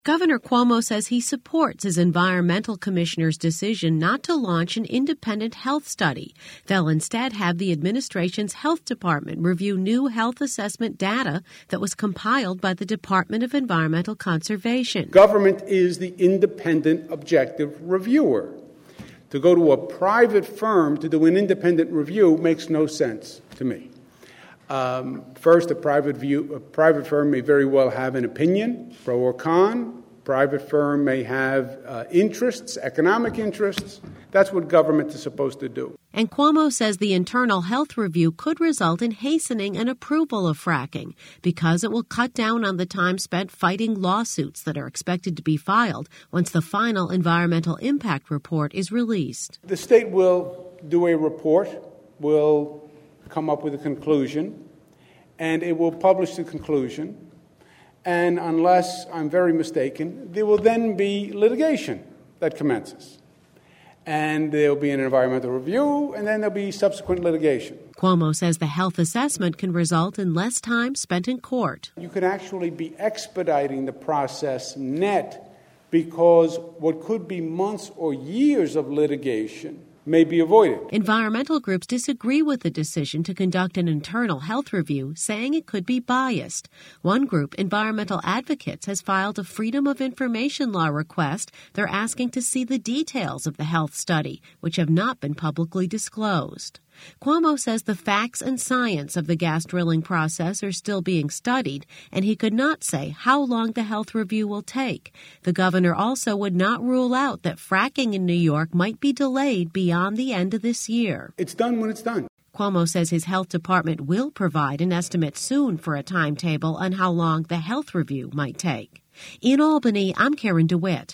Governor Cuomo says he supports his environmental commissioner's decision not to launch an independent health study. They'll instead have the administration's health department review new health assessment data that was compiled by the Department of Environmental Conservation. Government is the independent objective reviewer. To go to a private firm to do an independent review makes no sense to me. First, a private firm may very well have an opinion, pro or con. Private firm may have interests, economic interests. That's what government is supposed to do. And Cuomo says the internal health review could result in hastening an approval of fracking because it will cut down on the time spent fighting lawsuits that are expected to be filed once the final environmental impact report is released. The state will do a report, will come up with a conclusion, and it will publish the conclusion. And unless I'm very mistaken, there will then be litigation that commences. And there will be an environmental review, and then there will be subsequent litigation. Cuomo says the health assessment can result in less time spent in court. You could actually be expediting the process net because what could be months or years of litigation may be avoided. Environmental groups disagree with the decision to conduct an internal health review, saying it could be biased. One group, Environmental Advocates, has filed a Freedom of Information law request. They're asking to see the details of the health study, which have not been publicly disclosed. Cuomo says the facts and science of the gas drilling process are still being studied, and he could not say how long the health review will take. The governor also would not rule out that fracking in New York might be delayed beyond the end of this year. It's done when it's done. Cuomo says his health department will provide an estimate soon for a timetable on how long the health review might take. In Albany, I'm Karen DeWitt.